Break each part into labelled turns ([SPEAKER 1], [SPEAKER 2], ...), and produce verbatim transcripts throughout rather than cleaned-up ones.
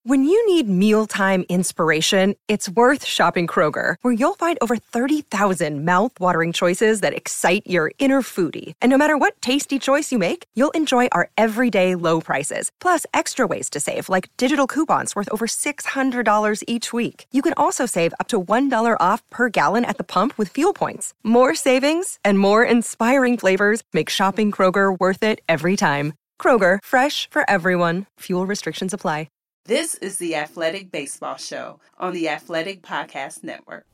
[SPEAKER 1] When you need mealtime inspiration, it's worth shopping Kroger, where you'll find over thirty thousand mouth-watering choices that excite your inner foodie. And no matter what tasty choice you make, you'll enjoy our everyday low prices, plus extra ways to save, like digital coupons worth over six hundred dollars each week. You can also save up to one dollar off per gallon at the pump with fuel points. More savings and more inspiring flavors make shopping Kroger worth it every time. Kroger, fresh for everyone. Fuel restrictions apply.
[SPEAKER 2] This is the Athletic Baseball Show on the Athletic Podcast Network.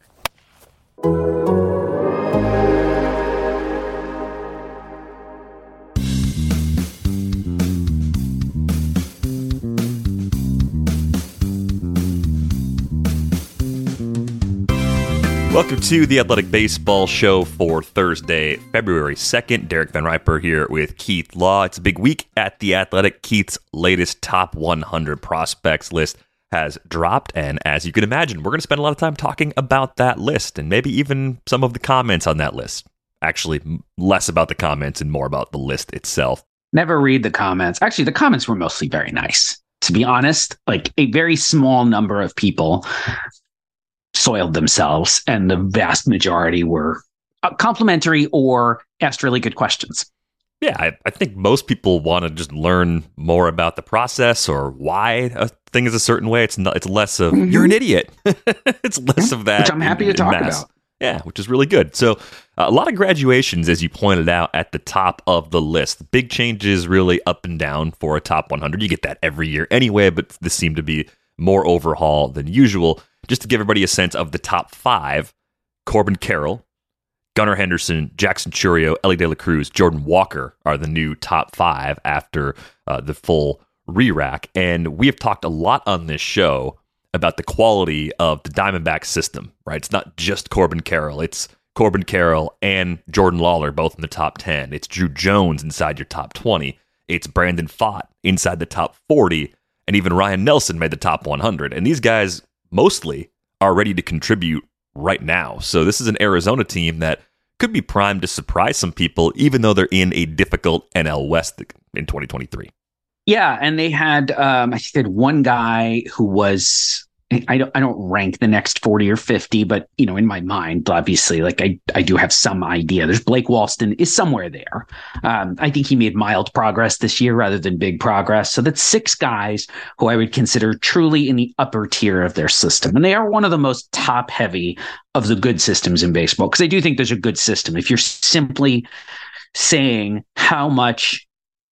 [SPEAKER 3] Welcome to the Athletic Baseball Show for Thursday, February second. Derek Van Riper here with Keith Law. It's a big week at The Athletic. Keith's latest top one hundred prospects list has dropped, and as you can imagine, we're going to spend a lot of time talking about that list and maybe even some of the comments on that list. Actually, less about the comments and more about the list itself.
[SPEAKER 4] Never read the comments. Actually, the comments were mostly very nice. To be honest, like a very small number of people soiled themselves, and the vast majority were complimentary or asked really good questions.
[SPEAKER 3] Yeah, I, I think most people want to just learn more about the process or why a thing is a certain way. It's not. It's less of mm-hmm. you're an idiot. It's less of that.
[SPEAKER 4] Which I'm happy
[SPEAKER 3] in,
[SPEAKER 4] to talk
[SPEAKER 3] mass.
[SPEAKER 4] about.
[SPEAKER 3] Yeah, which is really good. So uh, a lot of graduations, as you pointed out, at the top of the list. Big changes really up and down for a top one hundred. You get that every year anyway, but this seemed to be more overhaul than usual. Just to give everybody a sense of the top five, Corbin Carroll, Gunnar Henderson, Jackson Chourio, Elly De La Cruz, Jordan Walker are the new top five after uh, the full re-rack. And we have talked a lot on this show about the quality of the Diamondback system, right? It's not just Corbin Carroll. It's Corbin Carroll and Jordan Lawler both in the top ten. It's Drew Jones inside your top twenty. It's Brandon Pfaadt inside the top forty. And even Ryan Nelson made the top one hundred. And these guys mostly are ready to contribute right now. So this is an Arizona team that could be primed to surprise some people, even though they're in a difficult N L West in twenty twenty-three.
[SPEAKER 4] Yeah, and they had, um, I think they had one guy who was, I don't, I don't rank the next forty or fifty, but, you know, in my mind, obviously, like I, I do have some idea. There's Blake Walston is somewhere there. Um, I think he made mild progress this year rather than big progress. So that's six guys who I would consider truly in the upper tier of their system. And they are one of the most top heavy of the good systems in baseball, because I do think there's a good system. If you're simply saying how much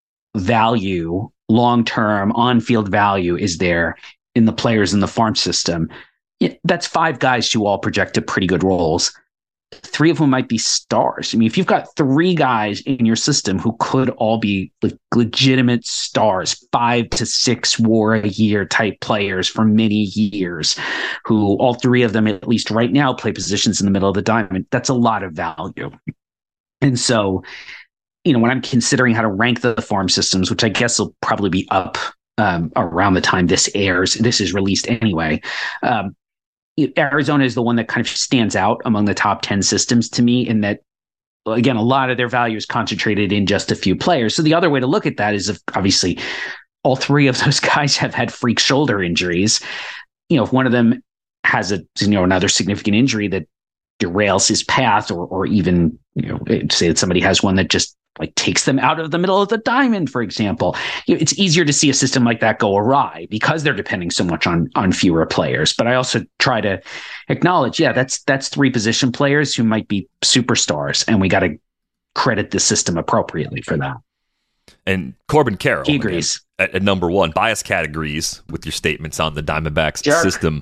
[SPEAKER 4] value, long-term on-field value is there in the players in the farm system, that's five guys who all project to pretty good roles. Three of them might be stars. I mean, if you've got three guys in your system who could all be like legitimate stars, five to six war a year type players for many years, who all three of them, at least right now, play positions in the middle of the diamond, that's a lot of value. And so, you know, when I'm considering how to rank the farm systems, which I guess will probably be up Um, around the time this airs, this is released anyway. Um, Arizona is the one that kind of stands out among the top ten systems to me, in that, again, a lot of their value is concentrated in just a few players. So the other way to look at that is, if obviously all three of those guys have had freak shoulder injuries, you know, if one of them has a, you know, another significant injury that derails his path, or, or even, you know, say that somebody has one that just like takes them out of the middle of the diamond, for example, you know, it's easier to see a system like that go awry because they're depending so much on on fewer players. But I also try to acknowledge, yeah, that's that's three position players who might be superstars, and we got to credit the system appropriately for that.
[SPEAKER 3] And Corbin Carroll,
[SPEAKER 4] he agrees.
[SPEAKER 3] Again, at, at number one, Bias Cat agrees with your statements on the Diamondbacks
[SPEAKER 4] Jerk.
[SPEAKER 3] system.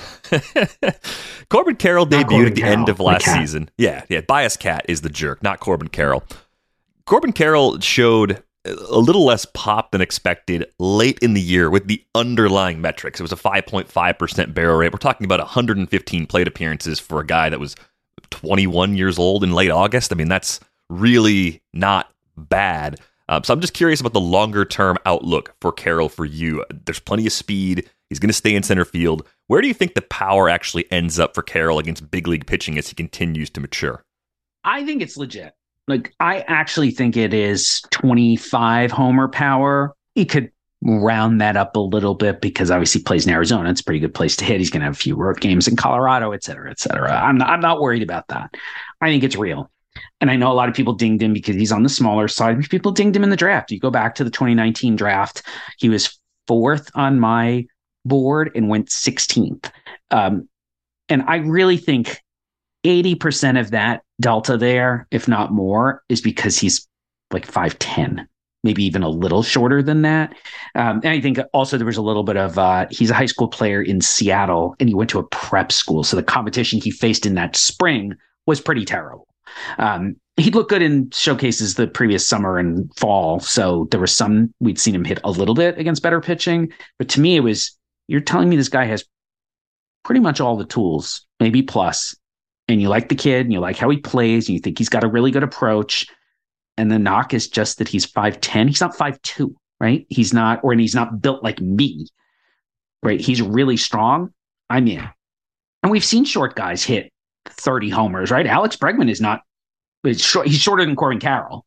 [SPEAKER 3] Corbin Carroll
[SPEAKER 4] Not
[SPEAKER 3] debuted
[SPEAKER 4] Corbin
[SPEAKER 3] at the
[SPEAKER 4] Carroll,
[SPEAKER 3] end of
[SPEAKER 4] the
[SPEAKER 3] last
[SPEAKER 4] cat.
[SPEAKER 3] season. Yeah, yeah. Bias Cat is the jerk, not Corbin Carroll. Corbin Carroll showed a little less pop than expected late in the year with the underlying metrics. It was a five point five percent barrel rate. We're talking about one hundred fifteen plate appearances for a guy that was twenty-one years old in late August. I mean, that's really not bad. Um, so I'm just curious about the longer-term outlook for Carroll for you. There's plenty of speed. He's going to stay in center field. Where do you think the power actually ends up for Carroll against big league pitching as he continues to mature?
[SPEAKER 4] I think it's legit. Like, I actually think it is twenty-five homer power. He could round that up a little bit because obviously he plays in Arizona. It's a pretty good place to hit. He's going to have a few road games in Colorado, et cetera, et cetera. I'm not, I'm not worried about that. I think it's real. And I know a lot of people dinged him because he's on the smaller side. People dinged him in the draft. You go back to the twenty nineteen draft, he was fourth on my board and went sixteenth. Um, and I really think eighty percent of that delta there, if not more, is because he's like five ten, maybe even a little shorter than that. Um, and I think also there was a little bit of, uh, he's a high school player in Seattle and he went to a prep school. So the competition he faced in that spring was pretty terrible. Um, he'd looked good in showcases the previous summer and fall. So there was some, we'd seen him hit a little bit against better pitching. But to me, it was, you're telling me this guy has pretty much all the tools, maybe plus, and you like the kid and you like how he plays and you think he's got a really good approach. And the knock is just that he's five ten. He's not five two, right? He's not, or and he's not built like me, right? He's really strong. I'm in. And we've seen short guys hit thirty homers, right? Alex Bregman is not, is short, he's shorter than Corbin Carroll.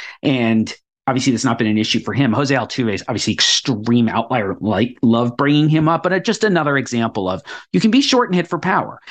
[SPEAKER 4] And obviously that's not been an issue for him. Jose Altuve is obviously extreme outlier, like love bringing him up, but just another example of you can be short and hit for power.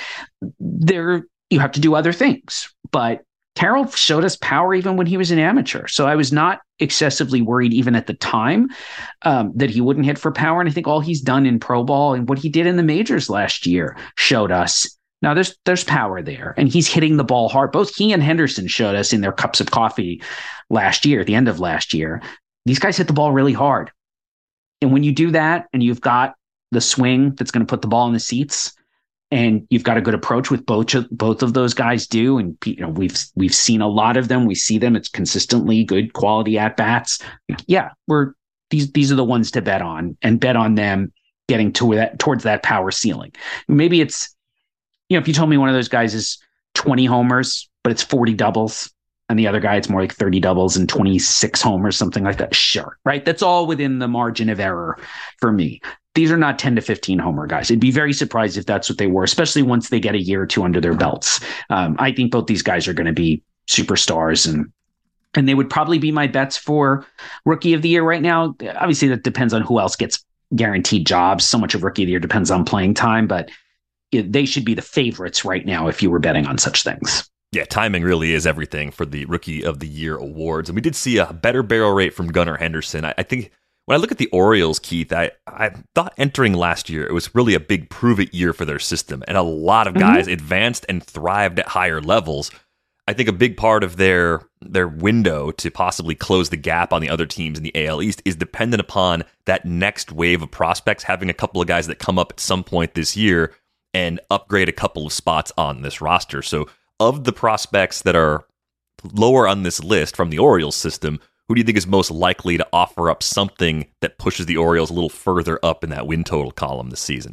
[SPEAKER 4] There, you have to do other things, but Carroll showed us power even when he was an amateur. So I was not excessively worried even at the time um, that he wouldn't hit for power. And I think all he's done in pro ball and what he did in the majors last year showed us now there's there's power there, and he's hitting the ball hard. Both he and Henderson showed us in their cups of coffee last year, at the end of last year. These guys hit the ball really hard. And when you do that and you've got the swing that's going to put the ball in the seats, and you've got a good approach with both both of those guys do, and you know we've we've seen a lot of them. We see them. It's consistently good quality at bats. Yeah, we're these these are the ones to bet on and bet on them getting to that towards that power ceiling. Maybe it's, you know, if you told me one of those guys is twenty homers, but it's forty doubles, and the other guy it's more like thirty doubles and twenty-six homers, something like that. Sure, right? That's all within the margin of error for me. These are not ten to fifteen homer guys. I'd be very surprised if that's what they were, especially once they get a year or two under their belts. Um, I think both these guys are going to be superstars, and and they would probably be my bets for rookie of the year right now. Obviously, that depends on who else gets guaranteed jobs. So much of rookie of the year depends on playing time, but it, they should be the favorites right now if you were betting on such things.
[SPEAKER 3] Yeah, timing really is everything for the Rookie of the Year awards. And we did see a better barrel rate from Gunnar Henderson. I, I think when I look at the Orioles, Keith, I, I thought entering last year, it was really a big prove-it year for their system. And a lot of guys mm-hmm. advanced and thrived at higher levels. I think a big part of their their window to possibly close the gap on the other teams in the A L East is dependent upon that next wave of prospects, having a couple of guys that come up at some point this year and upgrade a couple of spots on this roster. So of the prospects that are lower on this list from the Orioles system, who do you think is most likely to offer up something that pushes the Orioles a little further up in that win total column this season?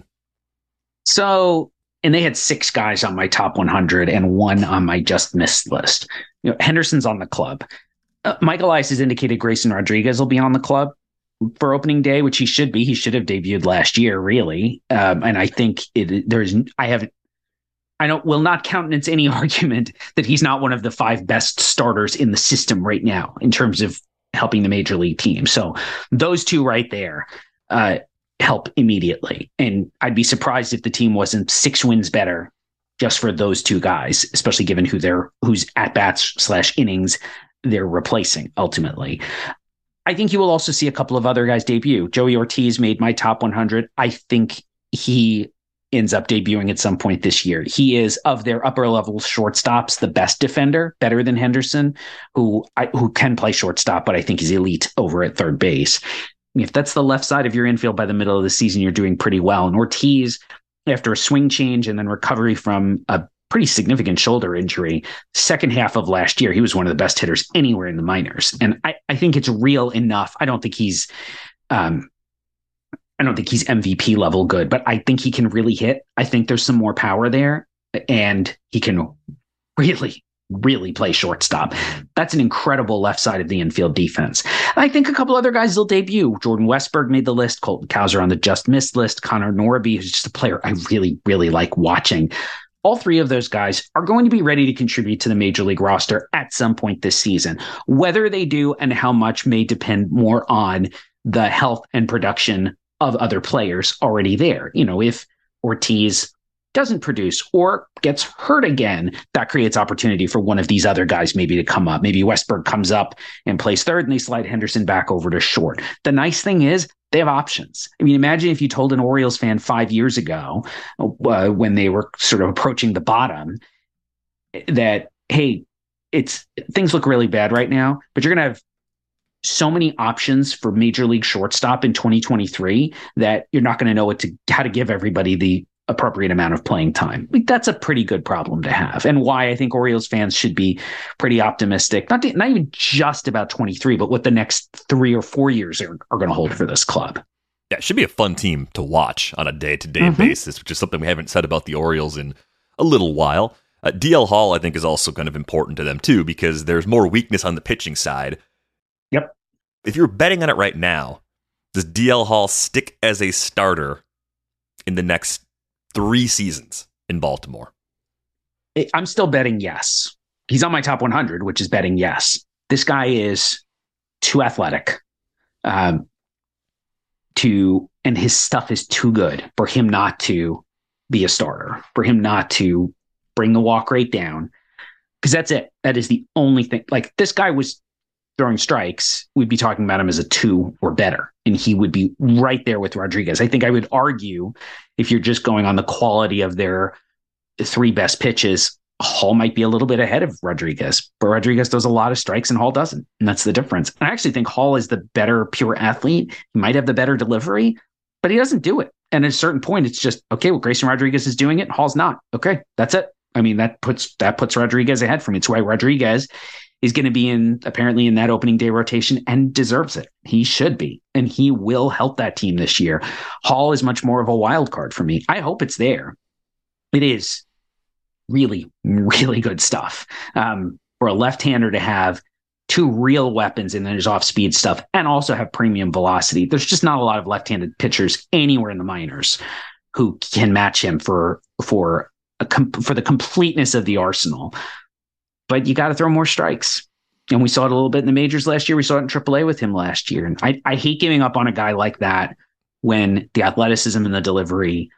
[SPEAKER 4] So, and they had six guys on my top one hundred and one on my just missed list. You know, Henderson's on the club. Uh, Michael Ice has indicated Grayson Rodriguez will be on the club for opening day, which he should be. He should have debuted last year, really. Um, and I think it, there's, I haven't, I don't, will not countenance any argument that he's not one of the five best starters in the system right now in terms of helping the major league team. So those two right there uh, help immediately. And I'd be surprised if the team wasn't six wins better just for those two guys, especially given who they're, who's at bats slash innings they're replacing ultimately. I think you will also see a couple of other guys debut. Joey Ortiz made my top one hundred. I think he ends up debuting at some point this year. He is, of their upper level shortstops, the best defender, better than Henderson, who I, who can play shortstop, but I think he's elite over at third base. If that's the left side of your infield by the middle of the season, you're doing pretty well. And Ortiz, after a swing change and then recovery from a pretty significant shoulder injury, second half of last year, he was one of the best hitters anywhere in the minors. And I, I think it's real enough. I don't think he's, um, I don't think he's M V P level good, but I think he can really hit. I think there's some more power there, and he can really, really play shortstop. That's an incredible left side of the infield defense. I think a couple other guys will debut. Jordan Westberg made the list. Colton Cowser on the just missed list. Connor Norby, who's just a player I really, really like watching. All three of those guys are going to be ready to contribute to the major league roster at some point this season. Whether they do and how much may depend more on the health and production of other players already there. You know, if Ortiz doesn't produce or gets hurt again, that creates opportunity for one of these other guys maybe to come up. Maybe Westberg comes up and plays third and they slide Henderson back over to short. The nice thing is they have options. I mean, imagine if you told an Orioles fan five years ago uh, when they were sort of approaching the bottom that, hey, it's things look really bad right now, but you're going to have so many options for major league shortstop in twenty twenty-three that you're not going to know what to how to give everybody the appropriate amount of playing time. Like, that's a pretty good problem to have, and why I think Orioles fans should be pretty optimistic, not to, not even just about twenty-three, but what the next three or four years are, are going to hold for this club.
[SPEAKER 3] Yeah, it should be a fun team to watch on a day-to-day mm-hmm. basis, which is something we haven't said about the Orioles in a little while. Uh, D L Hall, I think, is also kind of important to them, too, because there's more weakness on the pitching side.
[SPEAKER 4] Yep.
[SPEAKER 3] If you're betting on it right now, does D L Hall stick as a starter in the next three seasons in Baltimore?
[SPEAKER 4] I'm still betting yes. He's on my top one hundred, which is betting yes. This guy is too athletic um, to, and his stuff is too good for him not to be a starter, for him not to bring the walk rate down. Because that's it. That is the only thing. Like, this guy was throwing strikes, we'd be talking about him as a two or better, and he would be right there with Rodriguez. I think I would argue, if you're just going on the quality of their three best pitches, Hall might be a little bit ahead of Rodriguez, but Rodriguez does a lot of strikes and Hall doesn't. And that's the difference. And I actually think Hall is the better pure athlete. He might have the better delivery, but he doesn't do it. And at a certain point, it's just, okay, well, Grayson Rodriguez is doing it. Hall's not. Okay, that's it. I mean, that puts, that puts Rodriguez ahead for me. It's why Rodriguez is going to be in, apparently in that opening day rotation, and deserves it. He should be, and he will help that team this year. Hall is much more of a wild card for me. I hope it's there. It is really, really good stuff um, for a left-hander to have two real weapons in his off-speed stuff and also have premium velocity. There's just not a lot of left-handed pitchers anywhere in the minors who can match him for, for, a com- for the completeness of the arsenal. But you got to throw more strikes. And we saw it a little bit in the majors last year. We saw it in triple A with him last year. And I, I hate giving up on a guy like that when the athleticism and the delivery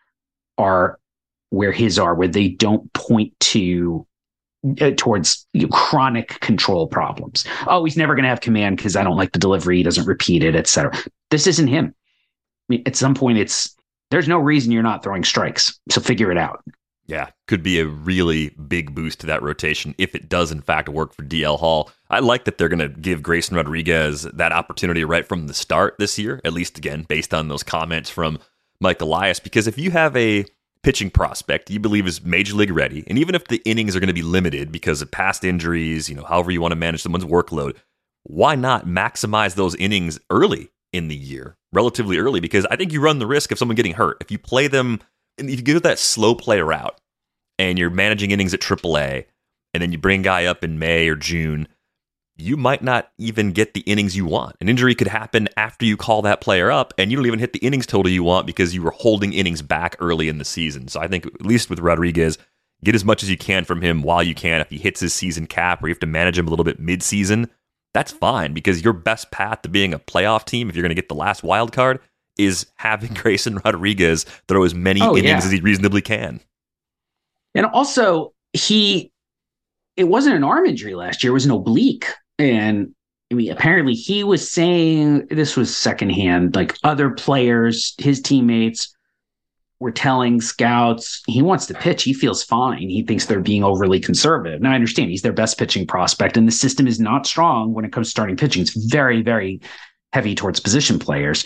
[SPEAKER 4] are where his are, where they don't point to uh, towards you know, chronic control problems. Oh, he's never going to have command because I don't like the delivery. He doesn't repeat it, et cetera. This isn't him. I mean, at some point, it's there's no reason you're not throwing strikes. So figure it out.
[SPEAKER 3] Yeah, could be a really big boost to that rotation if it does, in fact, work for D L Hall. I like that they're going to give Grayson Rodriguez that opportunity right from the start this year, at least, again, based on those comments from Mike Elias, because if you have a pitching prospect you believe is major league ready, and even if the innings are going to be limited because of past injuries, you know, however you want to manage someone's workload, why not maximize those innings early in the year, relatively early? Because I think you run the risk of someone getting hurt. If you play them, and if you go that slow play route, and you're managing innings at triple A, and then you bring a guy up in May or June, you might not even get the innings you want. An injury could happen after you call that player up, and you don't even hit the innings total you want because you were holding innings back early in the season. So I think, at least with Rodriguez, get as much as you can from him while you can. If he hits his season cap or you have to manage him a little bit mid-season, that's fine, because your best path to being a playoff team, if you're going to get the last wild card, is having Grayson Rodriguez throw as many oh, innings yeah. as he reasonably can.
[SPEAKER 4] And also, he, it wasn't an arm injury last year. It was an oblique. And I mean, apparently he was saying, this was secondhand, like other players, his teammates were telling scouts, he wants to pitch. He feels fine. He thinks they're being overly conservative. Now, I understand he's their best pitching prospect, and the system is not strong when it comes to starting pitching. It's very, very heavy towards position players.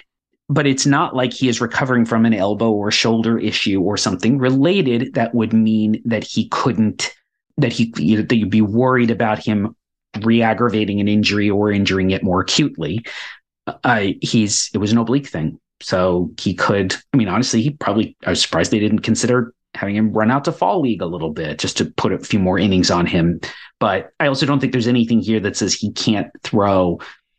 [SPEAKER 4] But it's not like he is recovering from an elbow or shoulder issue or something related that would mean that he couldn't, that he, you know, that you'd be worried about him re-aggravating an injury or injuring it more acutely. Uh, he's, it was an oblique thing. So he could, I mean, honestly, he probably, I was surprised they didn't consider having him run out to fall league a little bit just to put a few more innings on him. But I also don't think there's anything here that says he can't throw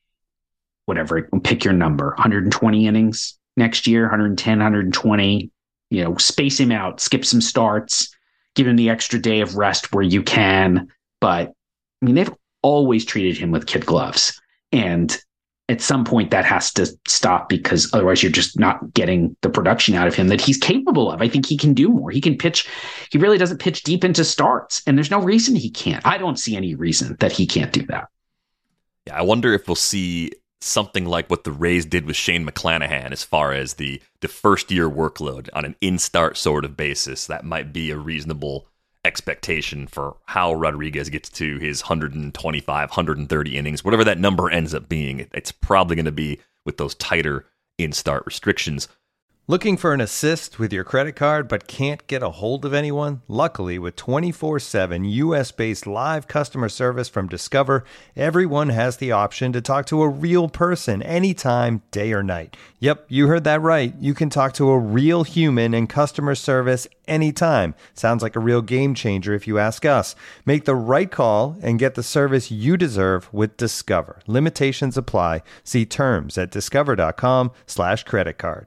[SPEAKER 4] whatever, pick your number, one hundred twenty innings next year, one hundred ten, one hundred twenty, you know, space him out, skip some starts, give him the extra day of rest where you can. But I mean, they've always treated him with kid gloves. And at some point that has to stop, because otherwise you're just not getting the production out of him that he's capable of. I think he can do more. He can pitch. He really doesn't pitch deep into starts, and there's no reason he can't. I don't see any reason that he can't do that.
[SPEAKER 3] Yeah, I wonder if we'll see something like what the Rays did with Shane McClanahan as far as the, the first year workload on an in-start sort of basis. That might be a reasonable expectation for how Rodriguez gets to his one twenty-five, one thirty innings, whatever that number ends up being. It's probably going to be with those tighter in-start restrictions.
[SPEAKER 5] Looking for an assist with your credit card but can't get a hold of anyone? Luckily, with twenty-four seven U S-based live customer service from Discover, everyone has the option to talk to a real person anytime, day or night. Yep, you heard that right. You can talk to a real human in customer service anytime. Sounds like a real game changer if you ask us. Make the right call and get the service you deserve with Discover. Limitations apply. See terms at discover.com slash credit card.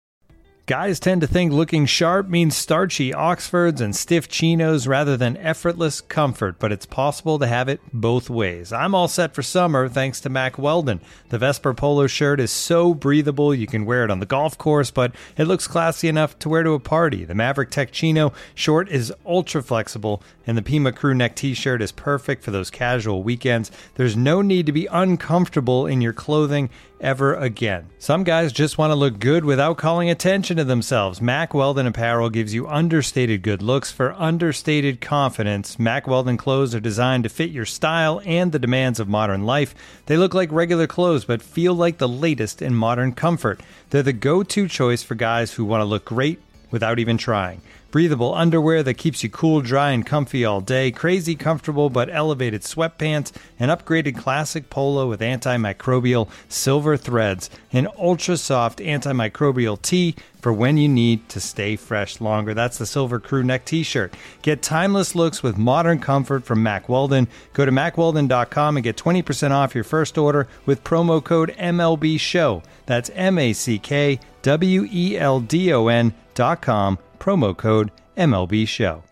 [SPEAKER 5] Guys tend to think looking sharp means starchy Oxfords and stiff chinos rather than effortless comfort, but it's possible to have it both ways. I'm all set for summer thanks to Mack Weldon. The Vesper Polo shirt is so breathable you can wear it on the golf course, but it looks classy enough to wear to a party. The Maverick Tech Chino short is ultra flexible, and the Pima Crew Neck t-shirt is perfect for those casual weekends. There's no need to be uncomfortable in your clothing ever again. Some guys just want to look good without calling attention to themselves. Mack Weldon apparel gives you understated good looks for understated confidence. Mack Weldon clothes are designed to fit your style and the demands of modern life. They look like regular clothes but feel like the latest in modern comfort. They're the go-to choice for guys who want to look great without even trying. Breathable underwear that keeps you cool, dry, and comfy all day. Crazy comfortable but elevated sweatpants. An upgraded classic polo with antimicrobial silver threads. An ultra-soft antimicrobial tee for when you need to stay fresh longer. That's the Silver Crew Neck t-shirt. Get timeless looks with modern comfort from Mack Weldon. Go to mack weldon dot com and get twenty percent off your first order with promo code M L B show. That's M A C K W E L D O N dot com. Promo code M L B show.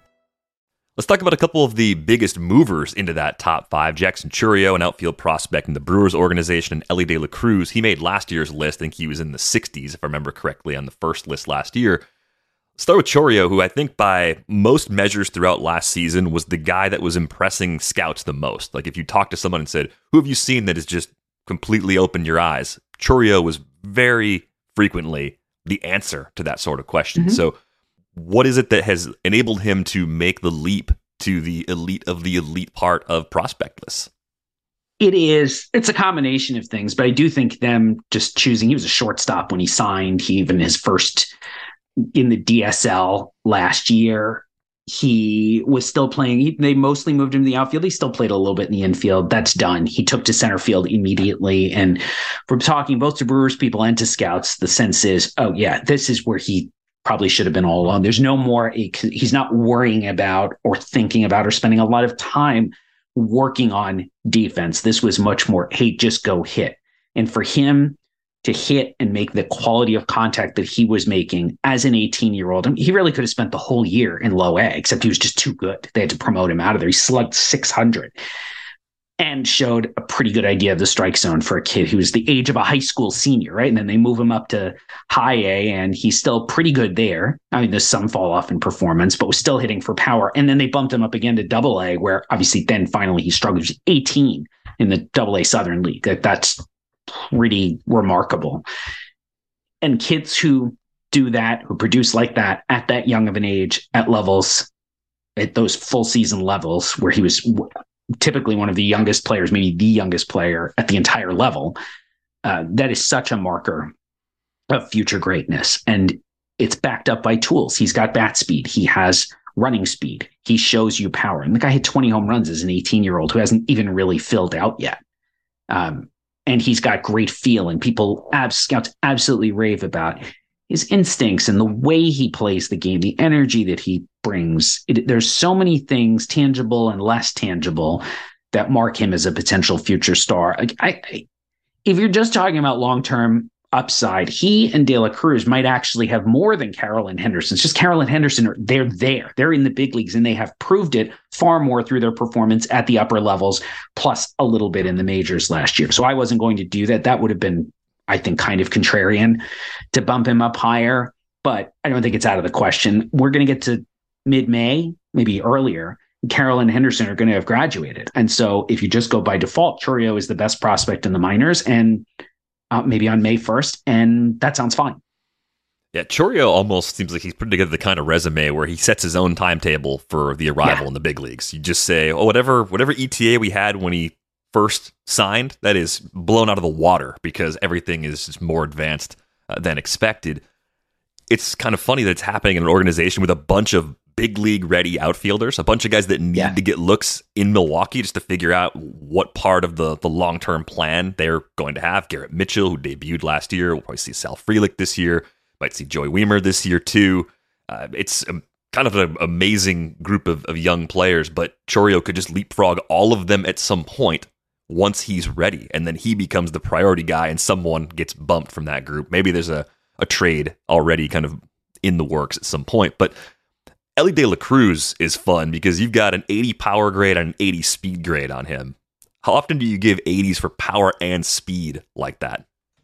[SPEAKER 3] Let's talk about a couple of the biggest movers into that top five. Jackson Chourio, an outfield prospect in the Brewers organization, and Elly De La Cruz. He made last year's list. I think he was in the sixties, if I remember correctly, on the first list last year. Start with Chourio, who I think by most measures throughout last season was the guy that was impressing scouts the most. Like if you talk to someone and said, who have you seen that has just completely opened your eyes? Chourio was very frequently the answer to that sort of question. Mm-hmm. So what is it that has enabled him to make the leap to the elite of the elite part of prospect lists?
[SPEAKER 4] It is, it's a combination of things, but I do think them just choosing, he was a shortstop when he signed. He even his first in the D S L last year, he was still playing. He, they mostly moved him to the outfield. He still played a little bit in the infield. That's done. He took to center field immediately. And from talking both to Brewers people and to scouts, the sense is, oh yeah, this is where he probably should have been all along. There's no more, he's not worrying about or thinking about or spending a lot of time working on defense. This was much more, hey, just go hit. And for him to hit and make the quality of contact that he was making as an eighteen-year-old, I mean, he really could have spent the whole year in low A, except he was just too good. They had to promote him out of there. He slugged six hundred and showed a pretty good idea of the strike zone for a kid who was the age of a high school senior, right? And then they move him up to high A, and he's still pretty good there. I mean, there's some fall off in performance, but was still hitting for power. And then they bumped him up again to double A, where obviously then finally he struggled. He was eighteen in the double A Southern League. That, that's pretty remarkable. And kids who do that, who produce like that at that young of an age, at levels, at those full season levels where he was typically one of the youngest players, maybe the youngest player at the entire level, uh, that is such a marker of future greatness. And it's backed up by tools. He's got bat speed. He has running speed. He shows you power. And the guy hit twenty home runs as an eighteen-year-old who hasn't even really filled out yet. Um, and he's got great feel, and people, abs, scouts absolutely rave about his instincts and the way he plays the game, the energy that he brings. It, there's so many things, tangible and less tangible, that mark him as a potential future star. I, I, if you're just talking about long-term, upside. He and De La Cruz might actually have more than Carroll and Henderson. It's just Carroll and Henderson, are, they're there. They're in the big leagues, and they have proved it far more through their performance at the upper levels, plus a little bit in the majors last year. So I wasn't going to do that. That would have been, I think, kind of contrarian to bump him up higher, but I don't think it's out of the question. We're going to get to mid-May, maybe earlier. Carroll and Henderson are going to have graduated. And so if you just go by default, Chourio is the best prospect in the minors, and Uh, maybe on May first, and that sounds fine.
[SPEAKER 3] Yeah, Chourio almost seems like he's putting together the kind of resume where he sets his own timetable for the arrival yeah. in the big leagues. You just say, oh, whatever whatever E T A we had when he first signed, that is blown out of the water because everything is just more advanced uh, than expected. It's kind of funny that it's happening in an organization with a bunch of big league ready outfielders, a bunch of guys that need yeah. to get looks in Milwaukee just to figure out what part of the, the long-term plan they're going to have. Garrett Mitchell, who debuted last year. We'll probably see Sal Frelick this year. Might see Joey Wiemer this year too. Uh, it's a, kind of an amazing group of, of young players, but Chourio could just leapfrog all of them at some point once he's ready, and then he becomes the priority guy and someone gets bumped from that group. Maybe there's a, a trade already kind of in the works at some point, but Elly De La Cruz is fun because you've got an eighty power grade and an eighty speed grade on him. How often do you give eighties for power and speed like that?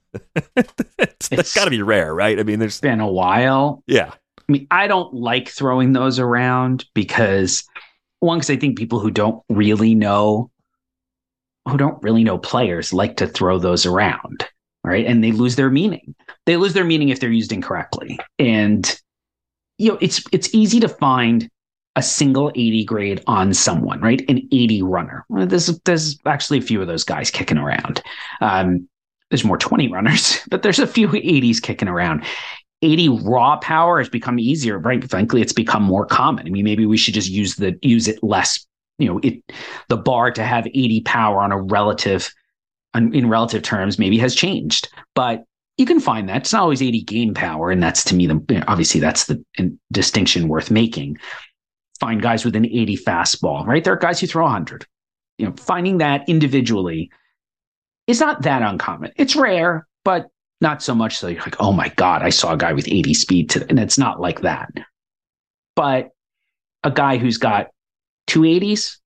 [SPEAKER 3] it's, that's got to be rare, right? I mean, there's
[SPEAKER 4] been a while.
[SPEAKER 3] Yeah.
[SPEAKER 4] I mean, I don't like throwing those around because, one, because I think people who don't really know, who don't really know players like to throw those around, right? And they lose their meaning. They lose their meaning if they're used incorrectly. And you know, it's it's easy to find a single eighty grade on someone, right? An eighty runner. Well, there's there's actually a few of those guys kicking around. Um, there's more twenty runners, but there's a few eighties kicking around. eighty raw power has become easier, right? Frankly, it's become more common. I mean, maybe we should just use the use it less. You know, it the bar to have eighty power on a relative, in relative terms, maybe has changed, but you can find that. It's not always eighty game power, and that's, to me, the obviously that's the distinction worth making. Find guys with an eighty fastball, right? There are guys who throw one hundred. You know, finding that individually is not that uncommon. It's rare, but not so much so you're like, oh my God, I saw a guy with eighty speed today. And it's not like that. But a guy who's got two eighties,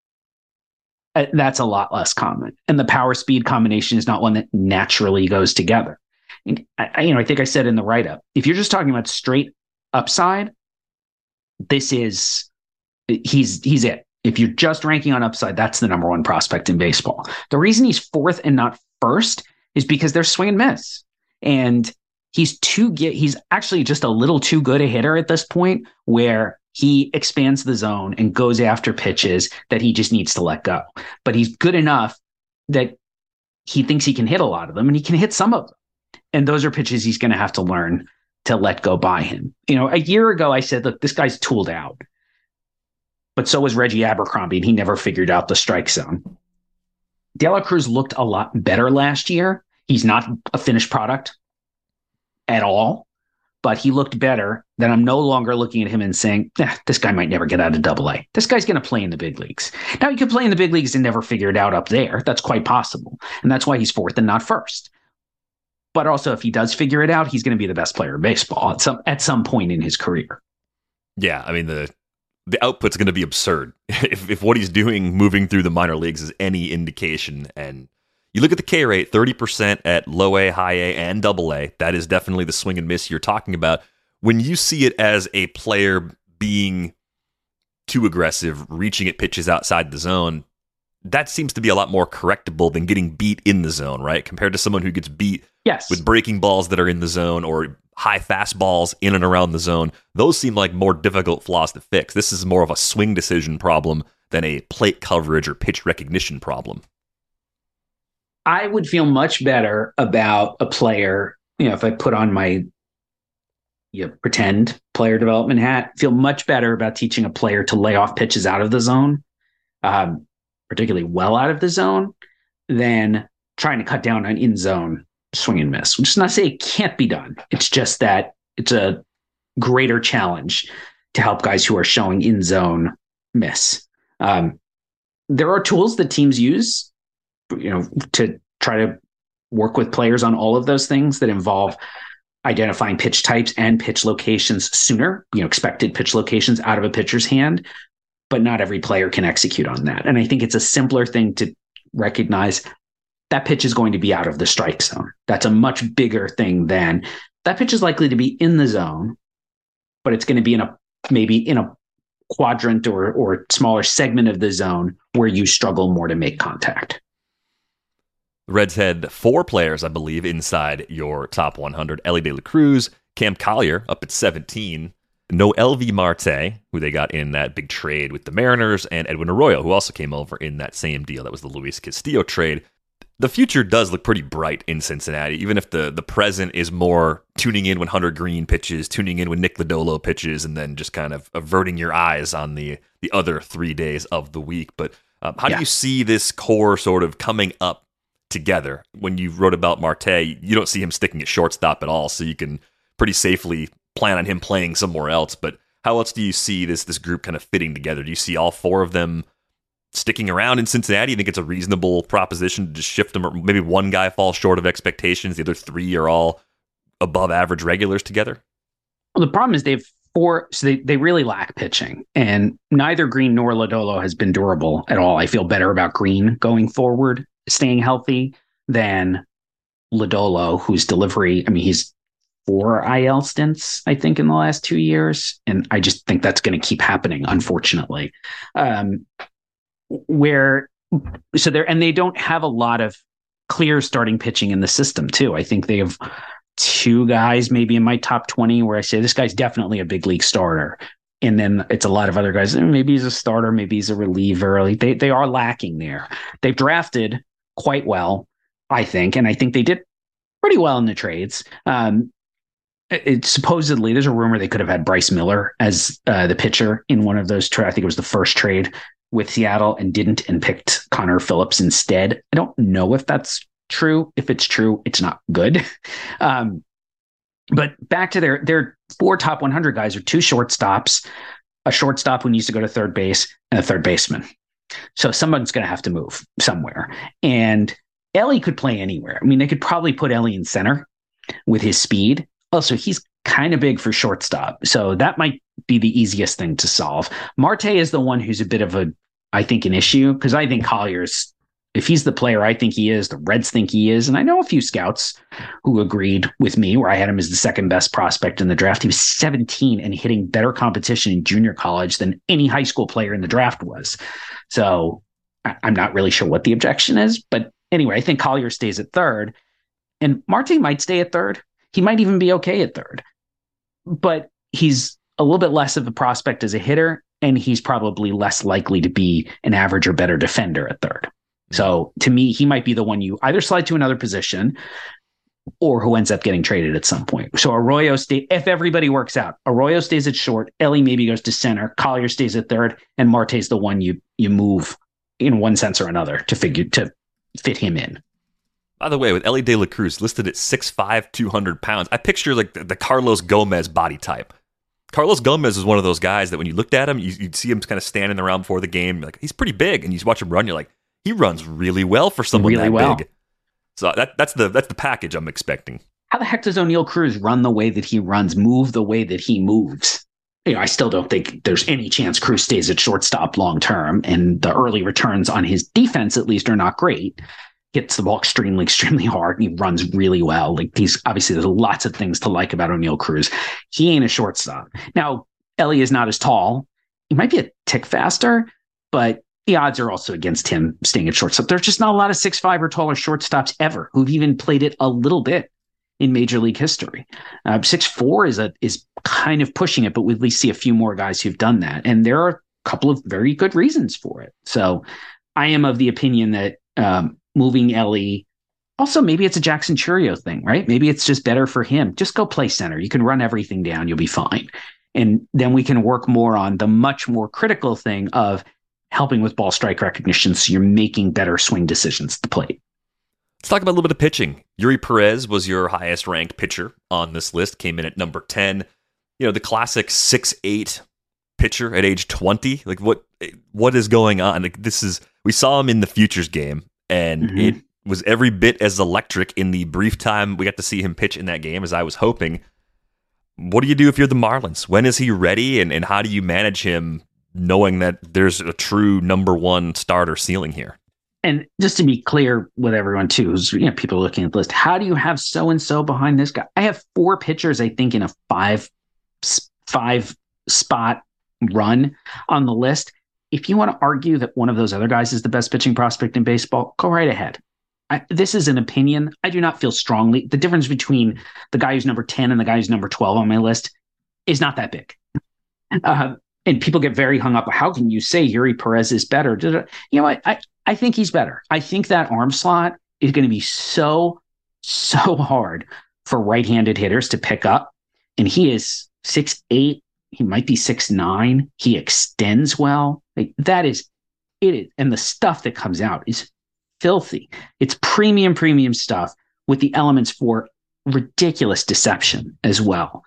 [SPEAKER 4] uh, that's a lot less common. And the power speed combination is not one that naturally goes together. And I, you know, I think I said in the write-up, if you're just talking about straight upside, this is, he's he's it. If you're just ranking on upside, that's the number one prospect in baseball. The reason he's fourth and not first is because they're swing and miss. And he's too get, he's actually just a little too good a hitter at this point, where he expands the zone and goes after pitches that he just needs to let go. But he's good enough that he thinks he can hit a lot of them, and he can hit some of them. And those are pitches he's going to have to learn to let go by him. You know, a year ago, I said, look, this guy's tooled out. But so was Reggie Abercrombie, and he never figured out the strike zone. De La Cruz looked a lot better last year. He's not a finished product at all, but he looked better. Then I'm no longer looking at him and saying, eh, this guy might never get out of double A. This guy's going to play in the big leagues. Now, he could play in the big leagues and never figure it out up there. That's quite possible. And that's why he's fourth and not first. But also, if he does figure it out, he's going to be the best player in baseball at some at some point in his career.
[SPEAKER 3] Yeah, I mean, the the output's going to be absurd if if what he's doing moving through the minor leagues is any indication. And you look at the K rate, thirty percent at low A, high A, and double A. That is definitely the swing and miss you're talking about. When you see it as a player being too aggressive, reaching at pitches outside the zone, that seems to be a lot more correctable than getting beat in the zone, right? Compared to someone who gets beat
[SPEAKER 4] yes.
[SPEAKER 3] with breaking balls that are in the zone or high fastballs in and around the zone. Those seem like more difficult flaws to fix. This is more of a swing decision problem than a plate coverage or pitch recognition problem.
[SPEAKER 4] I would feel much better about a player, you know, if I put on my you know, pretend player development hat, feel much better about teaching a player to lay off pitches out of the zone, um, particularly well out of the zone, than trying to cut down on in-zone swing and miss. Which is not to say it can't be done. It's just that it's a greater challenge to help guys who are showing in-zone miss. Um, there are tools that teams use, you know, to try to work with players on all of those things that involve identifying pitch types and pitch locations sooner, you know, expected pitch locations out of a pitcher's hand, but not every player can execute on that. And I think it's a simpler thing to recognize that pitch is going to be out of the strike zone. That's a much bigger thing than that pitch is likely to be in the zone, but it's going to be in a maybe in a quadrant or or smaller segment of the zone where you struggle more to make contact.
[SPEAKER 3] The Reds had four players, I believe, inside your top one hundred. Elly De La Cruz, Cam Collier up at seventeen, Noelvi Marte, who they got in that big trade with the Mariners, and Edwin Arroyo, who also came over in that same deal. That was the Luis Castillo trade. The future does look pretty bright in Cincinnati, even if the, the present is more tuning in when Hunter Green pitches, tuning in when Nick Lodolo pitches, and then just kind of averting your eyes on the, the other three days of the week. But um, how yeah. do you see this core sort of coming up together? When you wrote about Marte, you don't see him sticking at shortstop at all, so you can pretty safely plan on him playing somewhere else. But how else do you see this this group kind of fitting together? Do you see all four of them sticking around in Cincinnati? You think it's a reasonable proposition to just shift them, or maybe one guy falls short of expectations, the other three are all above average regulars together?
[SPEAKER 4] Well, the problem is they've four, so they, they really lack pitching, and neither Green nor Lodolo has been durable at all. I feel better about Green going forward, staying healthy, than Lodolo, whose delivery, I mean, he's four I L stints, I think, in the last two years. And I just think that's going to keep happening, unfortunately. Um, where, so they're, and they don't have a lot of clear starting pitching in the system, too. I think they have two guys maybe in my top twenty where I say this guy's definitely a big league starter. And then it's a lot of other guys. Maybe he's a starter, maybe he's a reliever. Like they, they are lacking there. They've drafted quite well, I think. And I think they did pretty well in the trades. Um, it, it supposedly, there's a rumor they could have had Bryce Miller as uh, the pitcher in one of those trades. I think it was the first trade with Seattle, and didn't, and picked Connor Phillips instead. I don't know if that's true. If it's true, it's not good. Um, but back to their, their four top one hundred guys are two shortstops, a shortstop who needs to go to third base, and a third baseman. So someone's going to have to move somewhere. And Elly could play anywhere. I mean, they could probably put Elly in center with his speed. Also, he's kind of big for shortstop. So that might be the easiest thing to solve. Marte is the one who's a bit of a, I think, an issue, because I think Collier's, if he's the player I think he is, the Reds think he is. And I know a few scouts who agreed with me, where I had him as the second best prospect in the draft. He was seventeen and hitting better competition in junior college than any high school player in the draft was. So I'm not really sure what the objection is. But anyway, I think Collier stays at third, and Marte might stay at third. He might even be okay at third. But he's a little bit less of a prospect as a hitter, and he's probably less likely to be an average or better defender at third. So to me, he might be the one you either slide to another position or who ends up getting traded at some point. So Arroyo stay if everybody works out. Arroyo stays at short, Elly maybe goes to center, Collier stays at third, and Marte's the one you you move in one sense or another to figure to fit him in.
[SPEAKER 3] By the way, with Elly De La Cruz listed at six five, two hundred pounds, I picture like the, the Carlos Gomez body type. Carlos Gomez is one of those guys that when you looked at him, you, you'd see him kind of standing around before the game. Like, he's pretty big, and you watch him run, you're like, he runs really well for someone
[SPEAKER 4] really
[SPEAKER 3] that
[SPEAKER 4] well.
[SPEAKER 3] big. So that that's the that's the package I'm expecting.
[SPEAKER 4] How the heck does O'Neal Cruz run the way that he runs, move the way that he moves? You know, I still don't think there's any chance Cruz stays at shortstop long term, and the early returns on his defense, at least, are not great. Hits the ball extremely, extremely hard, and he runs really well. Like, he's obviously, there's lots of things to like about O'Neal Cruz. He ain't a shortstop. Now, Elly is not as tall. He might be a tick faster, but the odds are also against him staying at shortstop. There's just not a lot of six five or taller shortstops ever who've even played it a little bit in Major League history. Uh, six four is a is kind of pushing it, but we at least see a few more guys who've done that. And there are a couple of very good reasons for it. So I am of the opinion that um, moving Elly, also maybe it's a Jackson Churio thing, right? Maybe it's just better for him. Just go play center. You can run everything down. You'll be fine. And then we can work more on the much more critical thing of helping with ball strike recognition, so you're making better swing decisions at the plate.
[SPEAKER 3] Let's talk about a little bit of pitching. Yuri Perez was your highest ranked pitcher on this list, came in at number ten. You know, the classic six eight pitcher at age twenty. Like, what what is going on? Like, this is, we saw him in the Futures game, and mm-hmm. it was every bit as electric in the brief time we got to see him pitch in that game as I was hoping. What do you do if you're the Marlins? When is he ready, and, and how do you manage him knowing that there's a true number one starter ceiling here?
[SPEAKER 4] And just to be clear with everyone too, who's, you know, people are looking at the list, how do you have so-and-so behind this guy? I have four pitchers, I think, in a five, five spot run on the list. If you want to argue that one of those other guys is the best pitching prospect in baseball, go right ahead. I, this is an opinion. I do not feel strongly. The difference between the guy who's number ten and the guy who's number twelve on my list is not that big. Uh, and people get very hung up. How can you say Yuri Perez is better? You know, I, I, I think he's better. I think that arm slot is going to be so, so hard for right-handed hitters to pick up. And he is six eight. He might be six nine. He extends well. Like, that is it. Is, and the stuff that comes out is filthy. It's premium, premium stuff with the elements for ridiculous deception as well.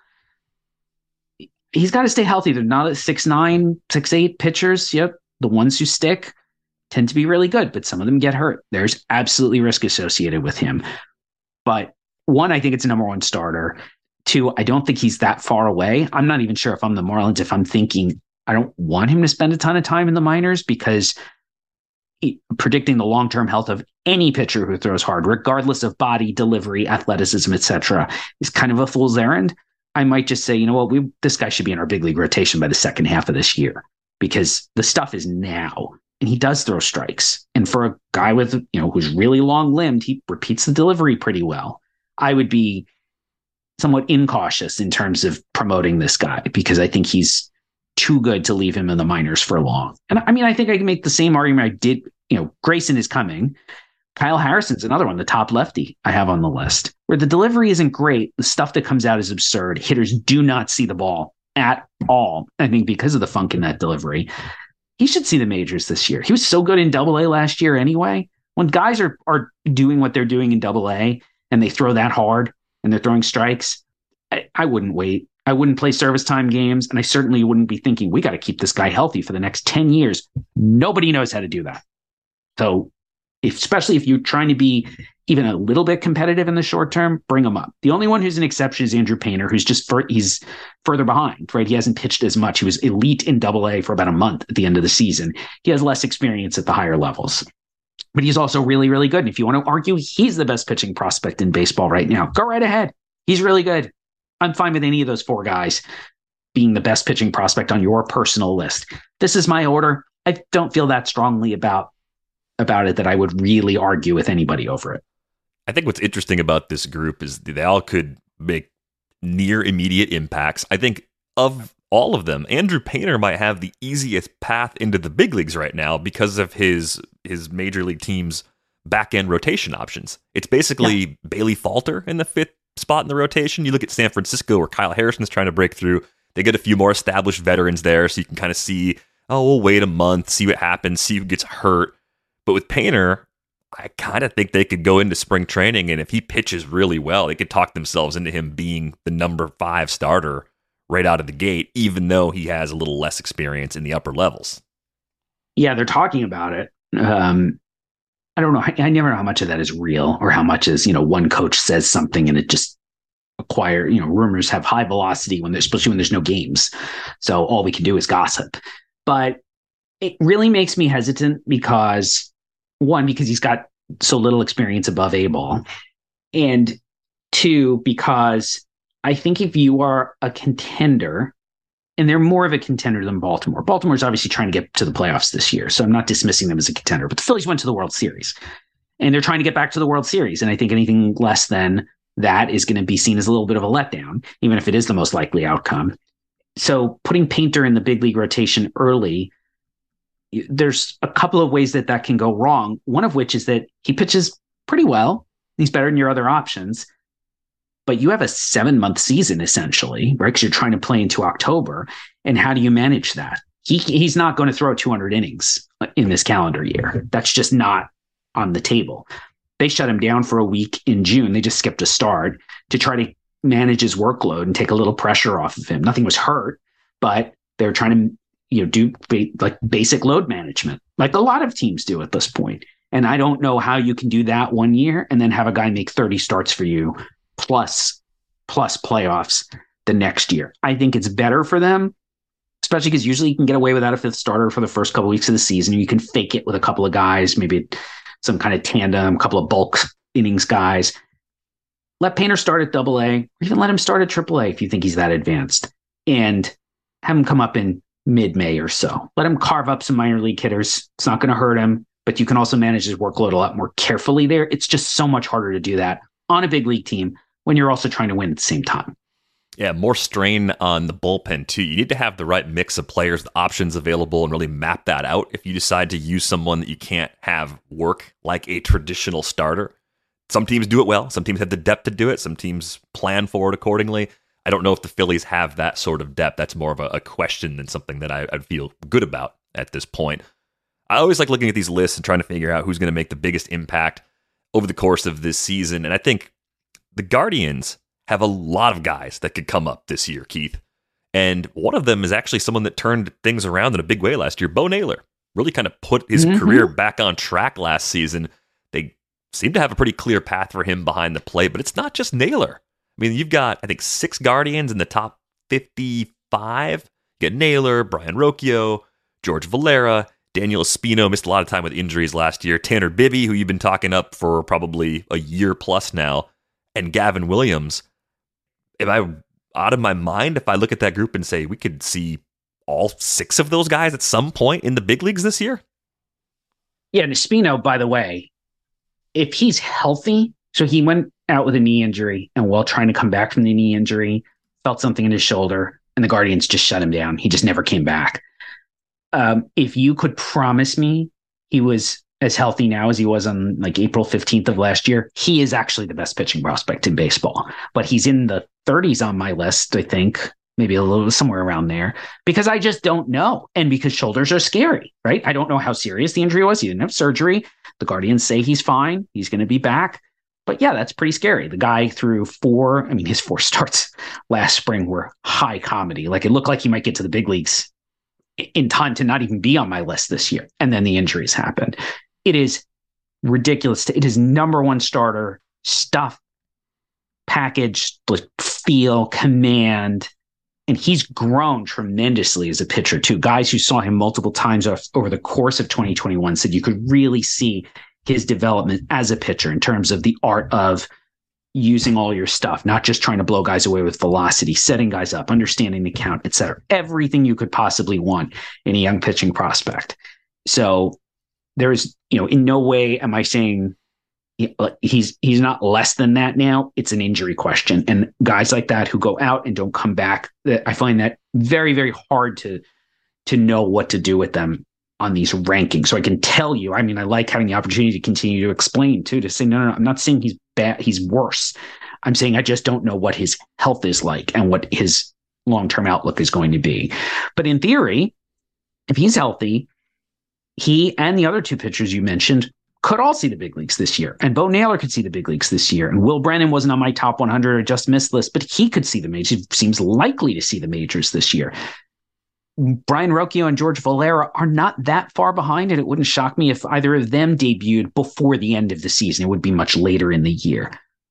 [SPEAKER 4] He's got to stay healthy. They're not six nine, six eight pitchers. Yep. The ones who stick tend to be really good, but some of them get hurt. There's absolutely risk associated with him. But one, I think it's a number one starter. Two, I don't think he's that far away. I'm not even sure if I'm the Marlins, if I'm thinking I don't want him to spend a ton of time in the minors, because he, predicting the long-term health of any pitcher who throws hard, regardless of body, delivery, athleticism, et cetera, is kind of a fool's errand. I might just say, you know what, we this guy should be in our big league rotation by the second half of this year, because the stuff is now, and he does throw strikes. And for a guy with, you know, who's really long-limbed, he repeats the delivery pretty well. I would be somewhat incautious in terms of promoting this guy, because I think he's too good to leave him in the minors for long. And I mean, I think I can make the same argument I did. You know, Grayson is coming. Kyle Harrison's another one, the top lefty I have on the list, where the delivery isn't great. The stuff that comes out is absurd. Hitters do not see the ball at all. I think because of the funk in that delivery, he should see the majors this year. He was so good in Double A last year anyway. When guys are are doing what they're doing in Double A and they throw that hard and they're throwing strikes, I, I wouldn't wait. I wouldn't play service time games, and I certainly wouldn't be thinking, we got to keep this guy healthy for the next ten years. Nobody knows how to do that. So if, especially if you're trying to be even a little bit competitive in the short term, bring him up. The only one who's an exception is Andrew Painter, who's just for, he's further behind, right? He hasn't pitched as much. He was elite in Double A for about a month at the end of the season. He has less experience at the higher levels, but he's also really, really good. And if you want to argue he's the best pitching prospect in baseball right now, go right ahead. He's really good. I'm fine with any of those four guys being the best pitching prospect on your personal list. This is my order. I don't feel that strongly about about it that I would really argue with anybody over it.
[SPEAKER 3] I think what's interesting about this group is they all could make near immediate impacts. I think of all of them, Andrew Painter might have the easiest path into the big leagues right now because of his his major league team's back end rotation options. It's basically yeah. Bailey Falter in the fifth spot in the rotation. You look at San Francisco, where Kyle Harrison's trying to break through. They get a few more established veterans there, so you can kind of see, oh, we'll wait a month, see what happens, see who gets hurt. But with Painter, I kind of think they could go into spring training, and if he pitches really well, they could talk themselves into him being the number five starter right out of the gate, even though he has a little less experience in the upper levels.
[SPEAKER 4] Yeah, they're talking about it. Um, I don't know. I, I never know how much of that is real, or how much is, you know, one coach says something and it just acquire, you know, rumors have high velocity when there's, especially when there's no games. So all we can do is gossip. But it really makes me hesitant because, one, because he's got so little experience above A ball, and two, because I think if you are a contender, and they're more of a contender than Baltimore. Baltimore's obviously trying to get to the playoffs this year, so I'm not dismissing them as a contender, but the Phillies went to the World Series, and they're trying to get back to the World Series, and I think anything less than that is going to be seen as a little bit of a letdown, even if it is the most likely outcome. So putting Painter in the big league rotation early, there's a couple of ways that that can go wrong, one of which is that he pitches pretty well. He's better than your other options. But you have a seven-month season, essentially, right? Because you're trying to play into October. And how do you manage that? He He's not going to throw two hundred innings in this calendar year. That's just not on the table. They shut him down for a week in June. They just skipped a start to try to manage his workload and take a little pressure off of him. Nothing was hurt, but they're trying to, you know, do ba- like basic load management, like a lot of teams do at this point. And I don't know how you can do that one year and then have a guy make thirty starts for you plus plus playoffs the next year. I think it's better for them, especially because usually you can get away without a fifth starter for the first couple of weeks of the season. You can fake it with a couple of guys, maybe some kind of tandem, a couple of bulk innings guys. Let Painter start at double A, or even let him start at triple A if you think he's that advanced, and have him come up in mid-May or so. Let him carve up some minor league hitters. It's not going to hurt him, but you can also manage his workload a lot more carefully there. It's just so much harder to do that on a big league team when you're also trying to win at the same time.
[SPEAKER 3] Yeah, more strain on the bullpen, too. You need to have the right mix of players, the options available, and really map that out if you decide to use someone that you can't have work like a traditional starter. Some teams do it well. Some teams have the depth to do it. Some teams plan for it accordingly. I don't know if the Phillies have that sort of depth. That's more of a, a question than something that I, I'd feel good about at this point. I always like looking at these lists and trying to figure out who's going to make the biggest impact over the course of this season. And I think the Guardians have a lot of guys that could come up this year, Keith. And one of them is actually someone that turned things around in a big way last year. Bo Naylor really kind of put his mm-hmm. career back on track last season. They seem to have a pretty clear path for him behind the plate, but it's not just Naylor. I mean, you've got, I think, six Guardians in the top fifty-five. You got Naylor, Brian Rocchio, George Valera, Daniel Espino missed a lot of time with injuries last year, Tanner Bibby, who you've been talking up for probably a year plus now, and Gavin Williams. Am I out of my mind if I look at that group and say we could see all six of those guys at some point in the big leagues this year?
[SPEAKER 4] Yeah, and Espino, by the way, if he's healthy, so he went out with a knee injury, and while trying to come back from the knee injury, felt something in his shoulder, and the Guardians just shut him down. He just never came back. Um, if you could promise me he was as healthy now as he was on like April fifteenth of last year, he is actually the best pitching prospect in baseball. But he's in the thirties on my list, I think, maybe a little somewhere around there, because I just don't know. And because shoulders are scary, right? I don't know how serious the injury was. He didn't have surgery. The Guardians say he's fine. He's going to be back. But yeah, that's pretty scary. The guy threw four, I mean, his four starts last spring were high comedy. Like it looked like he might get to the big leagues in time to not even be on my list this year. And then the injuries happened. It is ridiculous. It is number one starter, stuff, package, feel, command. And he's grown tremendously as a pitcher too. Guys who saw him multiple times over the course of twenty twenty-one said you could really see his development as a pitcher in terms of the art of using all your stuff, not just trying to blow guys away with velocity, setting guys up, understanding the count, et cetera. Everything you could possibly want in a young pitching prospect. So there's, you know, in no way am I saying he's he's not less than that now. It's an injury question. And guys like that who go out and don't come back, I find that very, very hard to to know what to do with them on these rankings. So I can tell you, I mean, I like having the opportunity to continue to explain too, to say, no, no, no, I'm not saying he's bad, he's worse. I'm saying I just don't know what his health is like and what his long-term outlook is going to be. But in theory, if he's healthy, he and the other two pitchers you mentioned could all see the big leagues this year. And Bo Naylor could see the big leagues this year. And Will Brennan wasn't on my top one hundred or just missed list, but he could see the majors. He seems likely to see the majors this year. Brian Rocchio and George Valera are not that far behind, and it wouldn't shock me if either of them debuted before the end of the season. It would be much later in the year.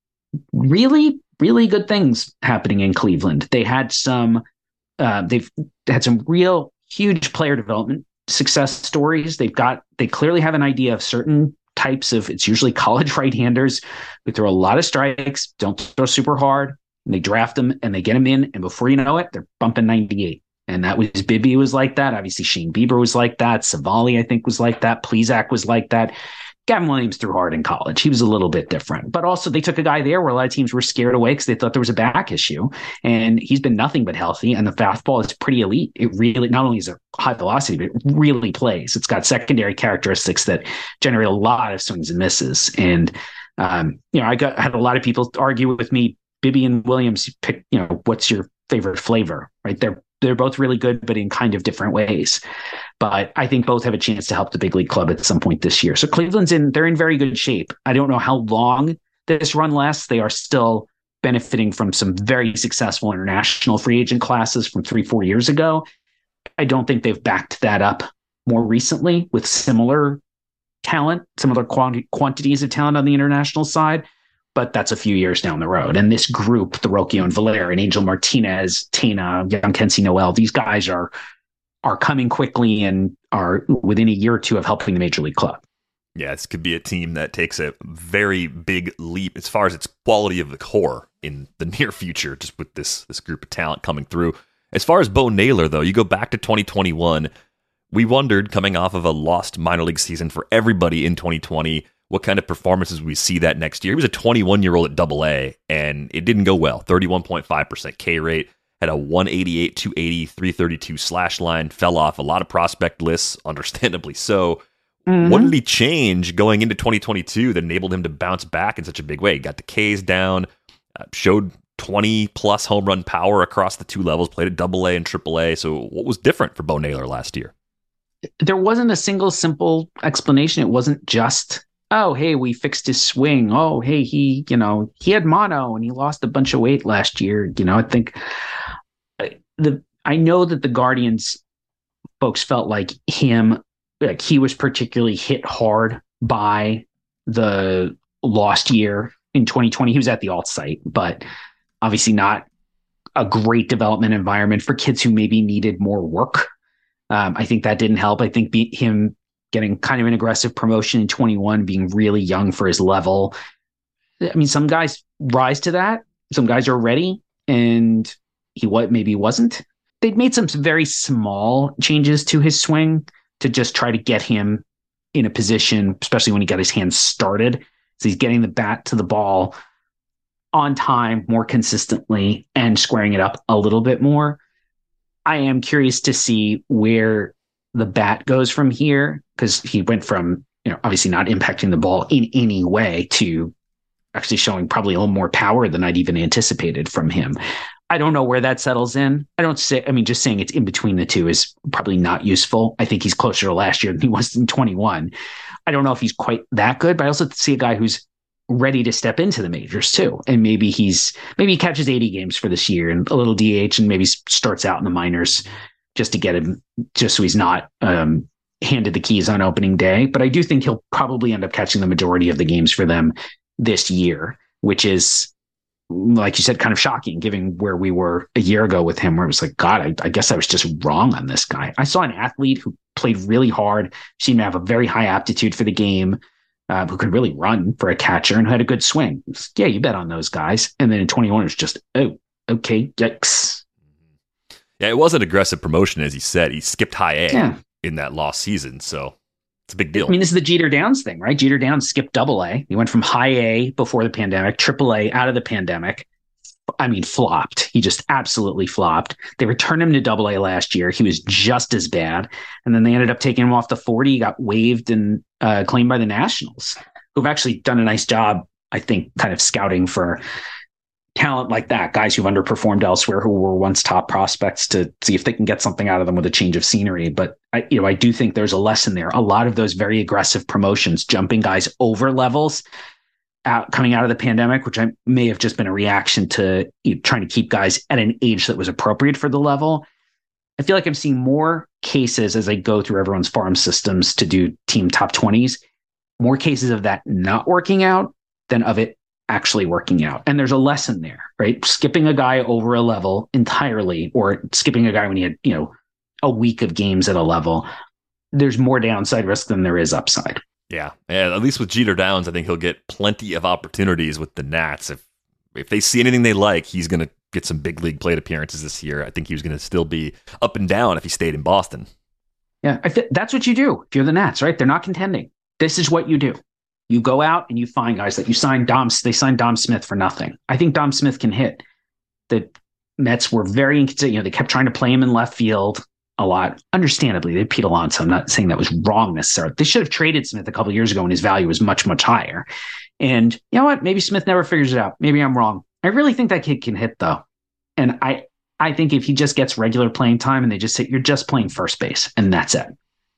[SPEAKER 4] Really, really good things happening in Cleveland. They had some, uh, they've had some real huge player development success stories. They've got, they clearly have an idea of certain types of, it's usually college right-handers who throw a lot of strikes, don't throw super hard, and they draft them and they get them in, and before you know it, they're bumping ninety-eight. And that was Bibby was like that. Obviously, Shane Bieber was like that. Savali, I think, was like that. Plesac was like that. Gavin Williams threw hard in college. He was a little bit different. But also, they took a guy there where a lot of teams were scared away because they thought there was a back issue. And he's been nothing but healthy. And the fastball is pretty elite. It really, not only is it high velocity, but it really plays. It's got secondary characteristics that generate a lot of swings and misses. And, um, you know, I got I had a lot of people argue with me, Bibby and Williams, pick, you know, what's your favorite flavor, right? They're They're both really good, but in kind of different ways. But I think both have a chance to help the big league club at some point this year. So Cleveland's in, they're in very good shape. I don't know how long this run lasts. They are still benefiting from some very successful international free agent classes from three, four years ago. I don't think they've backed that up more recently with similar talent, some other quanti- quantities of talent on the international side, but that's a few years down the road. And this group, the Rocchio and Valera and Angel Martinez, Tena, young Kenzie Noel, these guys are are coming quickly and are within a year or two of helping the major league club.
[SPEAKER 3] Yeah, this could be a team that takes a very big leap as far as its quality of the core in the near future, just with this this group of talent coming through. As far as Bo Naylor, though, you go back to twenty twenty-one, we wondered, coming off of a lost minor league season for everybody in twenty twenty, what kind of performances we see that next year. He was a twenty-one-year-old at Double A, and it didn't go well. thirty-one point five percent K rate, had a one eighty-eight, two eighty, three thirty-two slash line, fell off a lot of prospect lists, understandably so. Mm-hmm. What did he change going into twenty twenty-two that enabled him to bounce back in such a big way? He got the Ks down, uh, showed twenty-plus home run power across the two levels, played at Double A and Triple A. So what was different for Bo Naylor last year?
[SPEAKER 4] There wasn't a single simple explanation. It wasn't just, oh, hey, we fixed his swing. Oh, hey, he, you know, he had mono and he lost a bunch of weight last year. You know, I think the I know that the Guardians folks felt like him, like he was particularly hit hard by the lost year in twenty twenty. He was at the alt site, but obviously not a great development environment for kids who maybe needed more work. Um, I think that didn't help. I think be, him getting kind of an aggressive promotion in twenty-one, being really young for his level. I mean, some guys rise to that. Some guys are ready, and he what maybe wasn't. They'd made some very small changes to his swing to just try to get him in a position, especially when he got his hands started. So he's getting the bat to the ball on time, more consistently, and squaring it up a little bit more. I am curious to see where the bat goes from here, because he went from, you know, obviously not impacting the ball in any way to actually showing probably a little more power than I'd even anticipated from him. I don't know where that settles in. I don't say, I mean, just saying it's in between the two is probably not useful. I think he's closer to last year than he was in twenty-one. I don't know if he's quite that good, but I also see a guy who's ready to step into the majors too. And maybe he's, maybe he catches eighty games for this year and a little D H and maybe starts out in the minors just to get him, just so he's not um, handed the keys on opening day. But I do think he'll probably end up catching the majority of the games for them this year, which is, like you said, kind of shocking given where we were a year ago with him, where it was like, God, I, I guess I was just wrong on this guy. I saw an athlete who played really hard, seemed to have a very high aptitude for the game, uh, who could really run for a catcher and who had a good swing. Was, yeah, you bet on those guys. And then in twenty-one, it's just, oh, okay, yikes.
[SPEAKER 3] Yeah, it was an aggressive promotion, as he said. He skipped high A
[SPEAKER 4] yeah.
[SPEAKER 3] in that lost season, so it's a big deal.
[SPEAKER 4] I mean, this is the Jeter Downs thing, right? Jeter Downs skipped Double A. He went from high A before the pandemic, Triple A out of the pandemic. I mean, flopped. He just absolutely flopped. They returned him to Double A last year. He was just as bad. And then they ended up taking him off the forty. He got waived and uh, claimed by the Nationals, who've actually done a nice job, I think, kind of scouting for talent like that, guys who've underperformed elsewhere, who were once top prospects, to see if they can get something out of them with a change of scenery. But I, you know, I do think there's a lesson there. A lot of those very aggressive promotions, jumping guys over levels, out coming out of the pandemic, which I may have just been a reaction to, you know, trying to keep guys at an age that was appropriate for the level. I feel like I'm seeing more cases as I go through everyone's farm systems to do team top twenties, more cases of that not working out than of it actually working out. And there's a lesson there, right? Skipping a guy over a level entirely, or skipping a guy when he had, you know, a week of games at a level, there's more downside risk than there is upside.
[SPEAKER 3] Yeah. And at least with Jeter Downs, I think he'll get plenty of opportunities with the Nats. If if they see anything they like, he's going to get some big league plate appearances this year. I think he was going to still be up and down if he stayed in Boston.
[SPEAKER 4] Yeah, I th- that's what you do if you're the Nats, right? They're not contending. This is what you do. You go out and you find guys that you signed Dom. They signed Dom Smith for nothing. I think Dom Smith can hit. The Mets were very inconsistent. You know, they kept trying to play him in left field a lot. Understandably, they had Pete Alonso. I'm not saying that was wrong necessarily. They should have traded Smith a couple of years ago when his value was much, much higher. And you know what? Maybe Smith never figures it out. Maybe I'm wrong. I really think that kid can hit, though. And I, I think if he just gets regular playing time and they just say, you're just playing first base, and that's it.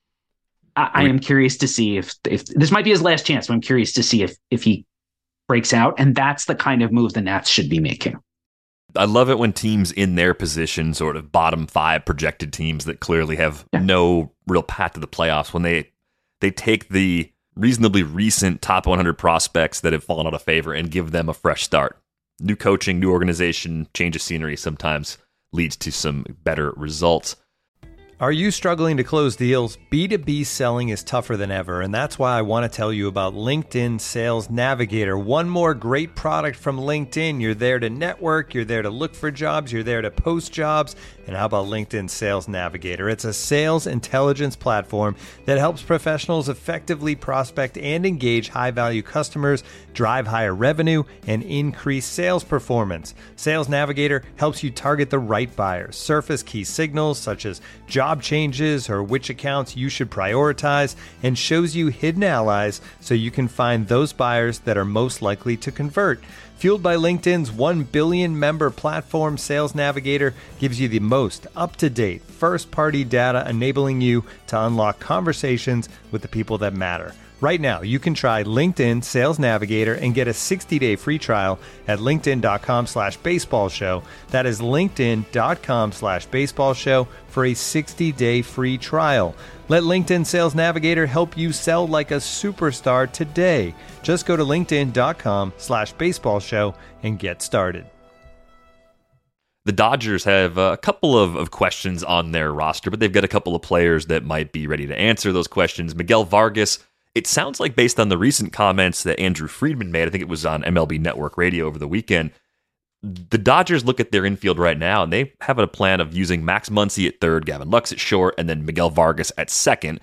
[SPEAKER 4] I, I am curious to see if if this might be his last chance, but I'm curious to see if if he breaks out. And that's the kind of move the Nats should be making.
[SPEAKER 3] I love it when teams in their position, sort of bottom five projected teams that clearly have yeah. no real path to the playoffs, when they they take the reasonably recent top one hundred prospects that have fallen out of favor and give them a fresh start. New coaching, new organization, change of scenery sometimes leads to some better results.
[SPEAKER 5] Are you struggling to close deals? B two B selling is tougher than ever, and that's why I want to tell you about LinkedIn Sales Navigator. One more great product from LinkedIn. You're there to network, you're there to look for jobs, you're there to post jobs. And how about LinkedIn Sales Navigator? It's a sales intelligence platform that helps professionals effectively prospect and engage high-value customers, drive higher revenue, and increase sales performance. Sales Navigator helps you target the right buyers, surface key signals such as job changes or which accounts you should prioritize, and shows you hidden allies so you can find those buyers that are most likely to convert. Fueled by LinkedIn's one billion member platform, Sales Navigator gives you the most up-to-date, first-party data, enabling you to unlock conversations with the people that matter. Right now, you can try LinkedIn Sales Navigator and get a sixty-day free trial at linkedin.com slash baseball show. That is linkedin.com slash baseball show for a sixty-day free trial. Let LinkedIn Sales Navigator help you sell like a superstar today. Just go to linkedin.com slash baseball show and get started.
[SPEAKER 3] The Dodgers have a couple of, of questions on their roster, but they've got a couple of players that might be ready to answer those questions. Miguel Vargas, it sounds like based on the recent comments that Andrew Friedman made, I think it was on M L B Network Radio over the weekend, the Dodgers look at their infield right now, and they have a plan of using Max Muncy at third, Gavin Lux at short, and then Miguel Vargas at second.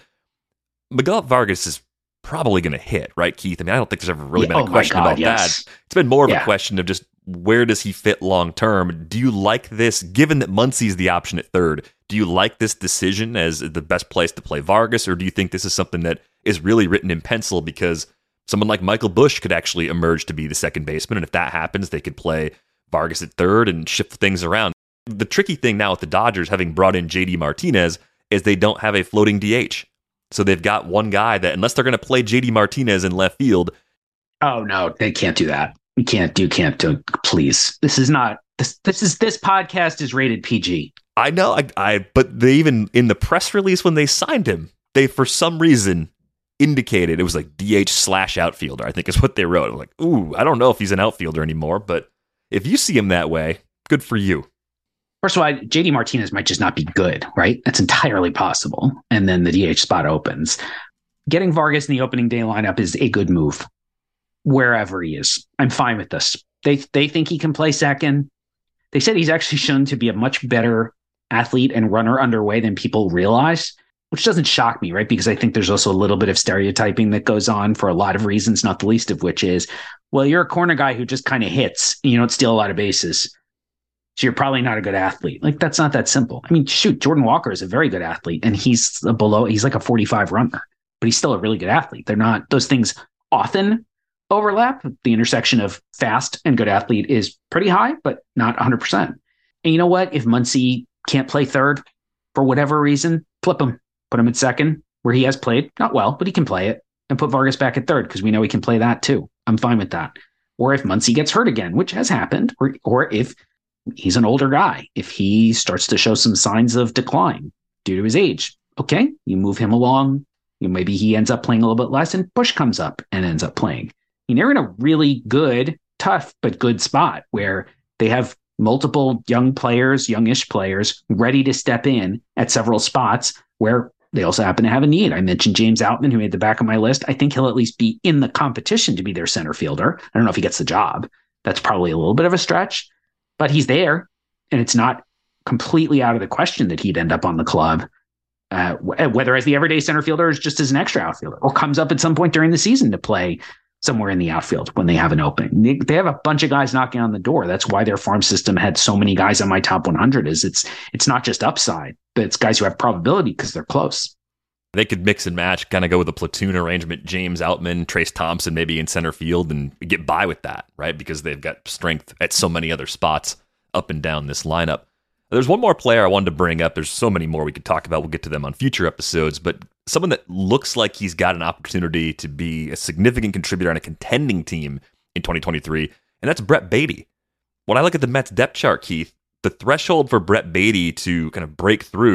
[SPEAKER 3] Miguel Vargas is probably going to hit, right, Keith? I mean, I don't think there's ever really yeah, been a oh question God, about yes. that. It's been more of yeah. a question of just where does he fit long term? Do you like this, given that Muncy's the option at third, do you like this decision as the best place to play Vargas, or do you think this is something that is really written in pencil because someone like Michael Busch could actually emerge to be the second baseman, and if that happens, they could play Vargas at third and shift things around? The tricky thing now with the Dodgers, having brought in J D Martinez, is they don't have a floating D H. So they've got one guy that, unless they're going to play J D Martinez in left field.
[SPEAKER 4] Oh, no, they can't do that. You can't do, can't do, please. This is not, this, this is, this podcast is rated P G.
[SPEAKER 3] I know, I, I, but they even, in the press release when they signed him, they, for some reason, indicated it was like D H slash outfielder, I think is what they wrote. I'm like, ooh, I don't know if he's an outfielder anymore, but if you see him that way, good for you.
[SPEAKER 4] First of all, J D Martinez might just not be good, right? That's entirely possible. And then the D H spot opens. Getting Vargas in the opening day lineup is a good move, wherever he is. I'm fine with this. They they think he can play second. They said he's actually shown to be a much better athlete and runner underway than people realize, which doesn't shock me, right? Because I think there's also a little bit of stereotyping that goes on for a lot of reasons, not the least of which is, well, you're a corner guy who just kind of hits and you don't steal a lot of bases, so you're probably not a good athlete. Like, that's not that simple. I mean, shoot, Jordan Walker is a very good athlete, and he's a below, he's like a forty-five runner, but he's still a really good athlete. They're not, those things often overlap. The intersection of fast and good athlete is pretty high, but not one hundred percent. And you know what? If Muncy can't play third for whatever reason, flip him, put him at second where he has played, not well, but he can play it, and put Vargas back at third because we know he can play that too. I'm fine with that. Or if Muncy gets hurt again, which has happened, or or if he's an older guy, if he starts to show some signs of decline due to his age, okay, you move him along. You know, maybe he ends up playing a little bit less and Busch comes up and ends up playing. And they're in a really good, tough, but good spot where they have multiple young players, youngish players ready to step in at several spots where they also happen to have a need. I mentioned James Outman, who made the back of my list. I think he'll at least be in the competition to be their center fielder. I don't know if he gets the job. That's probably a little bit of a stretch, but he's there, and it's not completely out of the question that he'd end up on the club, uh, whether as the everyday center fielder or just as an extra outfielder, or comes up at some point during the season to play somewhere in the outfield when they have an opening. They, they have a bunch of guys knocking on the door. That's why their farm system had so many guys on my top one hundred. Is it's it's not just upside, but it's guys who have probability because they're close.
[SPEAKER 3] They could mix and match, kind of go with a platoon arrangement, James Outman, Trace Thompson maybe in center field, and get by with that, right? Because they've got strength at so many other spots up and down this lineup. There's one more player I wanted to bring up. There's so many more we could talk about. We'll get to them on future episodes, but someone that looks like he's got an opportunity to be a significant contributor on a contending team in twenty twenty-three, and that's Brett Baty. When I look at the Mets depth chart, Keith, the threshold for Brett Baty to kind of break through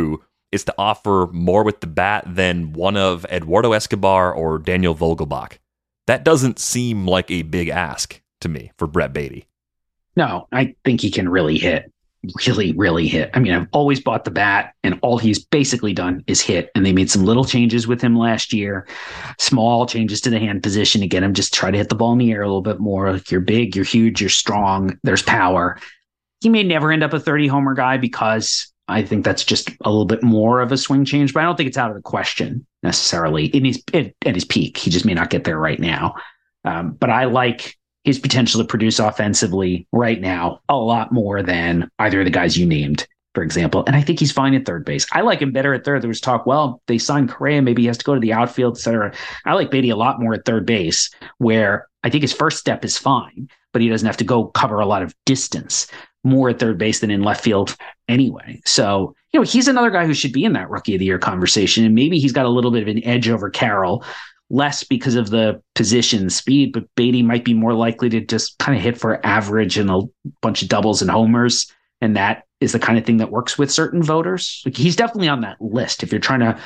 [SPEAKER 3] is to offer more with the bat than one of Eduardo Escobar or Daniel Vogelbach. That doesn't seem like a big ask to me for Brett Baty.
[SPEAKER 4] No, I think he can really hit. Really, really hit. I mean, I've always bought the bat, and all he's basically done is hit. And they made some little changes with him last year, small changes to the hand position to get him just try to hit the ball in the air a little bit more. Like, you're big, you're huge, you're strong, there's power. He may never end up a thirty homer guy because I think that's just a little bit more of a swing change, but I don't think it's out of the question necessarily in his at, at his peak. He just may not get there right now. Um, but I like his potential to produce offensively right now a lot more than either of the guys you named, for example. And I think he's fine at third base. I like him better at third. There was talk, well, they signed Correa, maybe he has to go to the outfield, et cetera. I like Baty a lot more at third base, where I think his first step is fine, but he doesn't have to go cover a lot of distance more at third base than in left field anyway. So, you know, he's another guy who should be in that Rookie of the Year conversation. And maybe he's got a little bit of an edge over Carroll, less because of the position speed, but Baty might be more likely to just kind of hit for average and a bunch of doubles and homers. And that is the kind of thing that works with certain voters. Like, he's definitely on that list. If you're trying to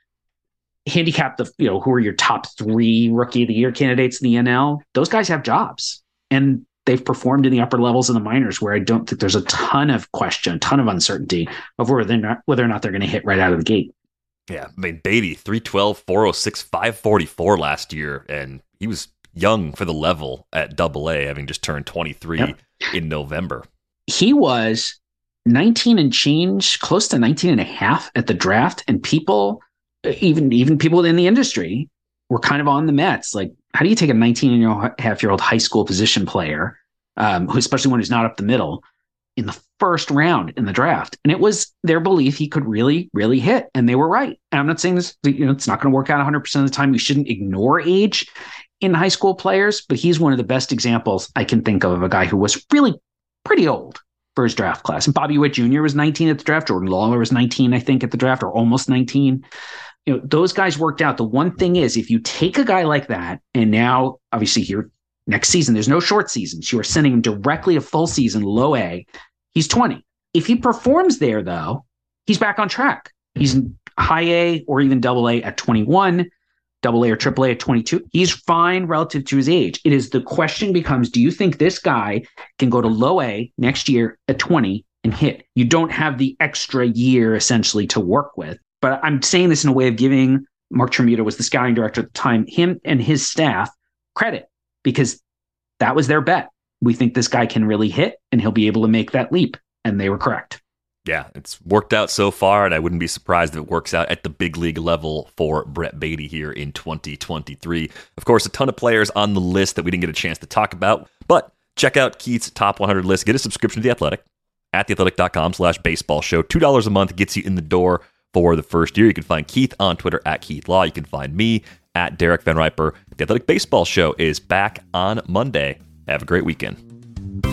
[SPEAKER 4] handicap the, you know, who are your top three Rookie of the Year candidates in the N L, those guys have jobs and they've performed in the upper levels in the minors, where I don't think there's a ton of question, a ton of uncertainty of whether they're not, whether or not they're going to hit right out of the gate.
[SPEAKER 3] Yeah, I mean, Baty, three twelve, four oh six, five forty-four last year, and he was young for the level at Double A, having just turned twenty-three yep. in November.
[SPEAKER 4] He was nineteen and change, close to nineteen and a half at the draft, and people, even even people in the industry, were kind of on the Mets. Like, how do you take a nineteen and a half year old high school position player, um, who, especially when he's not up the middle, in the first round in the draft? And it was their belief he could really, really hit. And they were right. And I'm not saying this, you know, it's not going to work out one hundred percent of the time. You shouldn't ignore age in high school players, but he's one of the best examples I can think of of a guy who was really pretty old for his draft class. And Bobby Witt Junior was nineteen at the draft. Jordan Lawler was nineteen, I think, at the draft, or almost nineteen. You know, those guys worked out. The one thing is, if you take a guy like that, and now obviously here next season, there's no short seasons. You are sending him directly a full season, low A. He's twenty. If he performs there, though, he's back on track. He's high A or even double A at twenty-one, double A or triple A at twenty-two. He's fine relative to his age. It is the question becomes, do you think this guy can go to low A next year at twenty and hit? You don't have the extra year essentially to work with. But I'm saying this in a way of giving Mark Tremuta, was the scouting director at the time, him and his staff credit, because that was their bet. We think this guy can really hit and he'll be able to make that leap. And they were correct.
[SPEAKER 3] Yeah, it's worked out so far, and I wouldn't be surprised if it works out at the big league level for Brett Baty here in twenty twenty-three. Of course, a ton of players on the list that we didn't get a chance to talk about, but check out Keith's top one hundred list. Get a subscription to The Athletic at theathletic.com slash baseball show. two dollars a month gets you in the door for the first year. You can find Keith on Twitter at Keith Law. You can find me at Derek Van Riper. The Athletic Baseball Show is back on Monday. Have a great weekend.